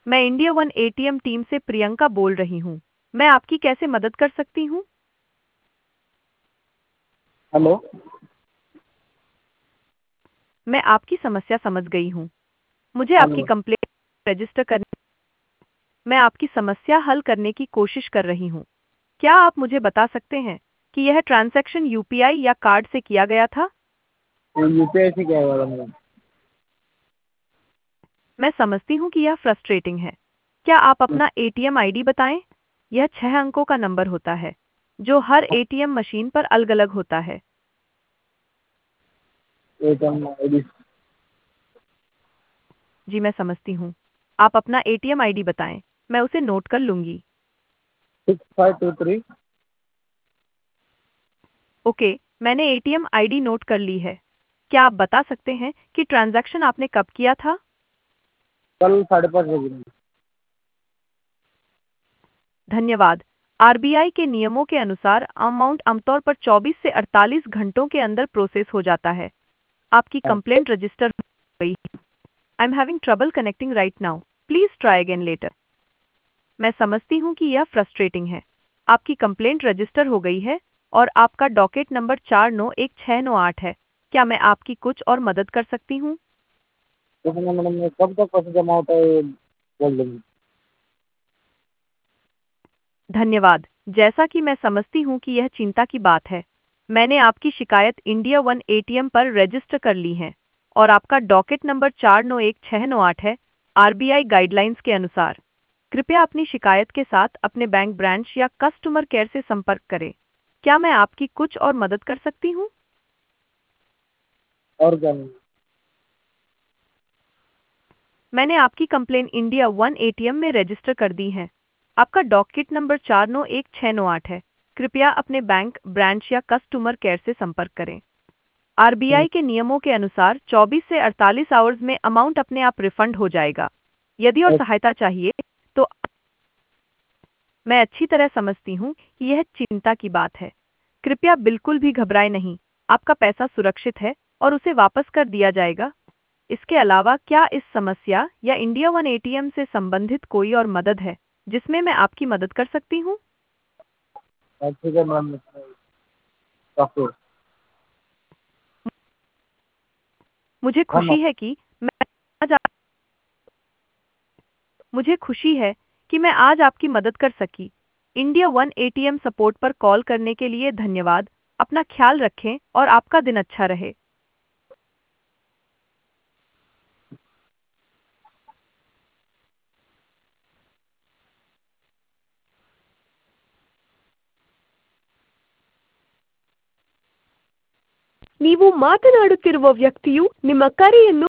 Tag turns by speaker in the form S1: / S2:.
S1: मैं India one ATM team से प्रियंका बोल रही हूँ। मैं आपकी कैसे मदद कर सकती हूँ?
S2: हेलो।
S1: मैं आपकी समस्या समझ गई हूँ। मुझे
S2: हाँ
S1: आपकी
S2: मैम।
S1: कंप्लेंट रजिस्टर करने मैं आपकी समस्या हल करने की कोशिश कर रही हूँ। क्या आप मुझे बता सकते हैं कि यह ट्रांजैक्शन यूपीआई या कार्ड से किया गया था?
S2: यूपीआई से क्या हुआ मैम?
S1: मैं समझती हूँ कि यह फ्रस्ट्रेटिंग है। क्या आप अपना एटीएम आईडी बताएं? यह 6 अंकों का नंबर होता है, जो हर एटीएम मशीन पर अलग-अलग होता है।
S2: एटीएम आईडी
S1: जी, मैं समझती हूँ। आप अपना एटीएम आईडी बताएं, मैं उसे नोट कर लूंगी।
S2: 6523।
S1: ओके, मैंने एटीएम आईडी नोट कर ली है। क्या आप बता सकते हैं कि ट्रांजैक्शन आपने कब किया था?
S2: कल 5:30 बजे में।
S1: धन्यवाद। आरबीआई के नियमों के अनुसार अमाउंट आमतौर पर 24 से 48 घंटों के अंदर प्रोसेस हो जाता है। आपकी
S2: हाँ।
S1: कंप्लेंट रजिस्टर हो गई है। I am having trouble connecting right now. Please try again later. मैं समझती हूँ कि यह फ्रस्ट्रेटिंग है। आपकी कंप्लेंट रजिस्टर हो गई है और आपका डॉकेट नंबर 491698 है। क्या मैं आपकी कुछ और मदद कर सकती हूँ?
S2: तो मैडम ये कब तक पैसे जमा होता है ये बोल देंगे।
S1: धन्यवाद। जैसा कि मैं समझती हूँ कि यह चिंता की बात है, मैंने आपकी शिकायत इंडिया वन एटीएम पर रजिस्टर कर ली है और आपका डॉकेट नंबर 491698 है। आरबीआई गाइडलाइंस के अनुसार कृपया अपनी शिकायत के साथ अपने बैंक ब्रांच या कस्टमर केयर से संपर्क करें। क्या मैं आपकी कुछ और मदद कर सकती हूँ?
S2: और क्या मैम?
S1: मैंने आपकी कंप्लेन इंडिया वन एटीएम में रजिस्टर कर दी है। आपका डॉकेट नंबर 491698 है। कृपया अपने बैंक ब्रांच या कस्टमर केयर से संपर्क करें। आरबीआई के नियमों के अनुसार 24 से 48 आवर्स में अमाउंट अपने आप रिफंड हो जाएगा। यदि और सहायता चाहिए तो मैं अच्छी तरह समझती हूँ कि यह चिंता की बात है। कृपया बिल्कुल भी घबराएं नहीं। आपका पैसा सुरक्षित है और उसे वापस कर दिया जाएगा। इसके अलावा क्या इस समस्या या इंडिया वन एटीएम से संबंधित कोई और मदद है जिसमें मैं आपकी मदद कर सकती हूँ?
S2: ठीक है मैम। काफी।
S1: मुझे
S2: हाँ मैम।
S1: खुशी है कि मैं आज आप- मुझे खुशी है कि मैं आज आपकी मदद कर सकी। इंडिया वन एटीएम सपोर्ट पर कॉल करने के लिए धन्यवाद। अपना ख्याल रखें और आपका दिन अच्छा रहे।
S3: ನೀವು ಮಾತನಾಡುತ್ತಿರುವ ವ್ಯಕ್ತಿಯು ನಿಮ್ಮ ಕರೆಯನ್ನು